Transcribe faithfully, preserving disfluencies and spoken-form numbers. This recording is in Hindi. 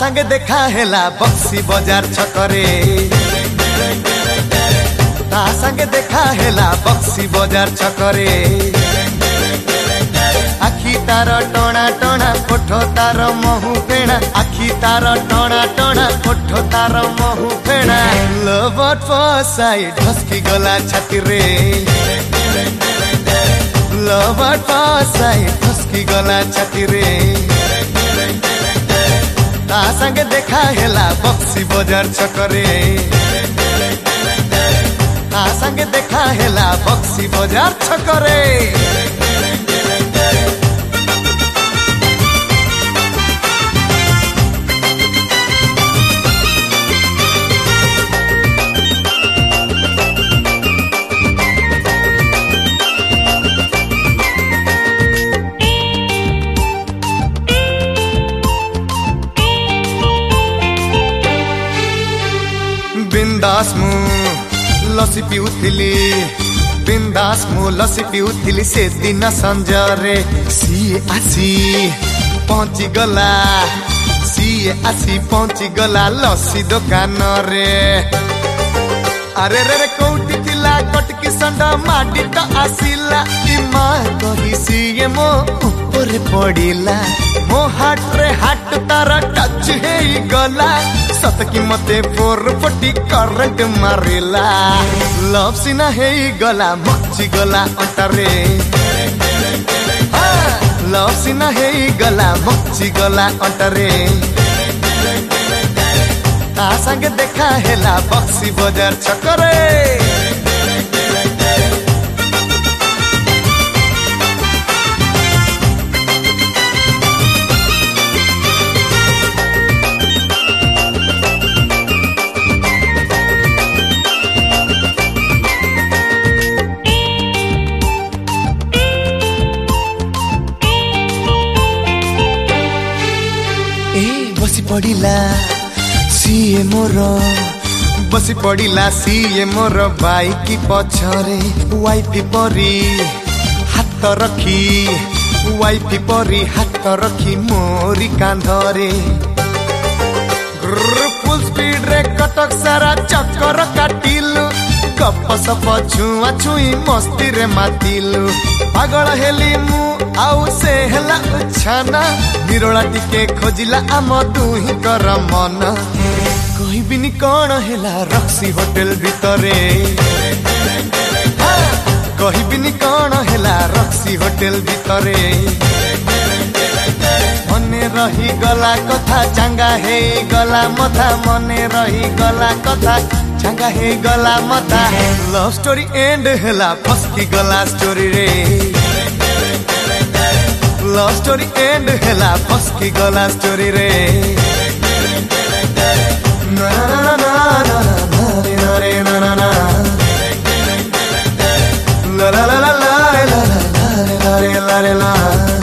संगे देखा हेला बक्सी बाजार छकरे ता संगे देखा हेला बक्सी बाजार छकरे आखी तार टणा टणा कोठो तार महु फेणा आखी तार टणा टणा कोठो तार महु फेणा लव एट फर्स्ट साइट ढसकी गला छाती रे लव एट फर्स्ट साइट ढसकी गला छाती रे ता संगे देखा हेला बक्सी बाजार छकरे ता संगे देखा हेला बक्सी बाजार छकरे बिंदास मु लसी पिउथिली बिंदास मु लसी पिउथिली से दिन संजरे सीए आसी पहुंची गला सीए आसी पहुंची गला लसी दुकान रे अरे रे रे कोउटी थिला कटकी संडा माडी तो आसिला ई मा कही सीए मो ऊपर पड़िला मो हाट रे हाट तारा टच हे गला सतकी मते फोर फटी करंट मारिला लव सिना हे गला मची गला अंतरे लव सिना हे गला मची गला अंतरे ता संगे देखा हेला बक्सी बाजार छकरे बसी पड़िला सीए मोर बसी पड़िला सीए मोर बाइक पछरे वाइफ परी हाथ रखी वाइफ परी हाथ रखी मोरी कांधरे फुल स्पीड रे कटक सारा चक्कर काटिलु गप सप छुआ छुई मस्ती रे मातिलु पागल हेली मु आउ से हेला छाना निरोला टिके खोजिला आम दुही कर मन कहबिनी कौन हेला रक्सी होटल भितरे कहबिनी कौन हेला रक्सी होटल भितरे मने रही गला कथा चांगा हे गला मथा मने रही गला कथा चांगा हे गला मथा लव स्टोरी एंड हेला फसकी गला स्टोरी रे लव स्टोरी एंड हेला फसकी गला स्टोरी रे ना ना ना ना ना ना रे ना ना ना ला ला ला ला ला ला ला ला ला ला ला